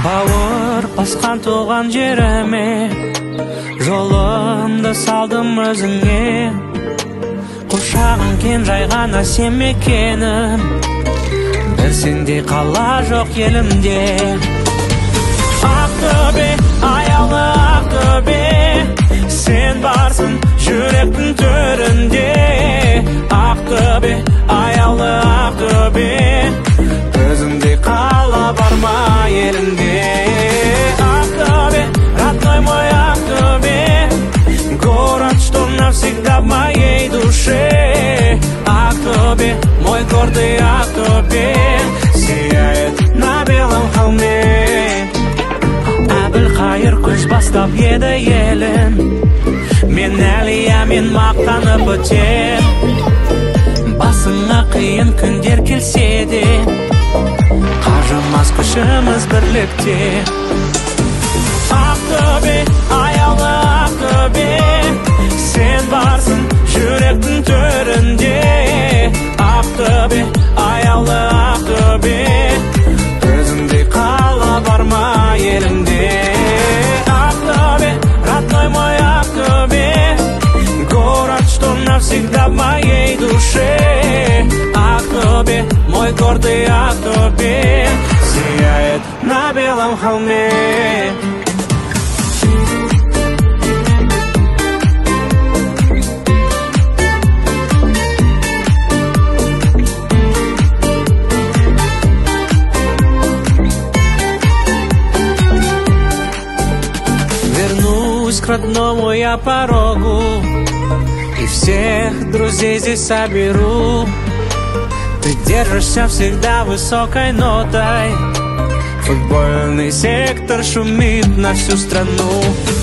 Бауыр басқан туған жеріме, жолымды салдым өзіңе. Құшағың кен жайған әсем мекенім, бір сендей қала жоқ елімде. Ақтөбе, аяулы Ақтөбе, сен барсың жүректің төрінде. Ақтөбе, аяулы Ақтөбе, өзіңдей қала бар ма елімде. Ақтөбе, родной мой Ақтөбе, город, что навсегда в моей душе. Ақтөбе, мой гордый Ақтөбе, сияет на белом холме. Әбілқайыр көз бастап еді елін, мен әлиямен мақтанып өтем. Басыңа қиын күндер келсе де, қажымас күшіміз бірлікте. Ақтөбе, аяулы Ақтөбе, сен барсың жүректің төрінде. Ақтөбе, аяулы Ақтөбе, өзіңдей қала бар ма елімде. Ақтөбе, родной мой Ақтөбе, город, что навсегда в моей душе. Ақтөбе, мой гордый Ақтөбе, сияет на белом холме. Вернусь к родному я порогу и всех друзей здесь соберу. Ты держишься всегда высокой нотой, футбольный сектор шумит на всю страну.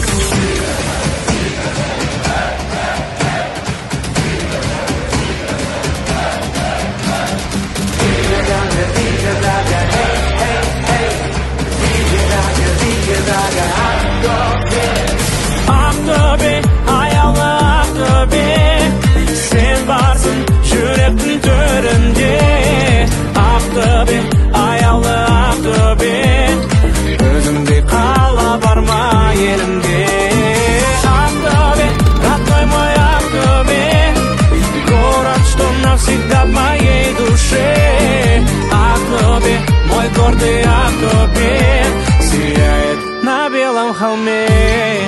Ақтөбе, аяулы Ақтөбе, сен барсың жүректің төрінде. Ақтөбе, аяулы Ақтөбе, өзіңдей қала бар ма елімде. Ақтөбе, родной мой Ақтөбе, город, что навсегда в моей душе. Ақтөбе, мой гордый Ақтөбе, сияет на белом холме.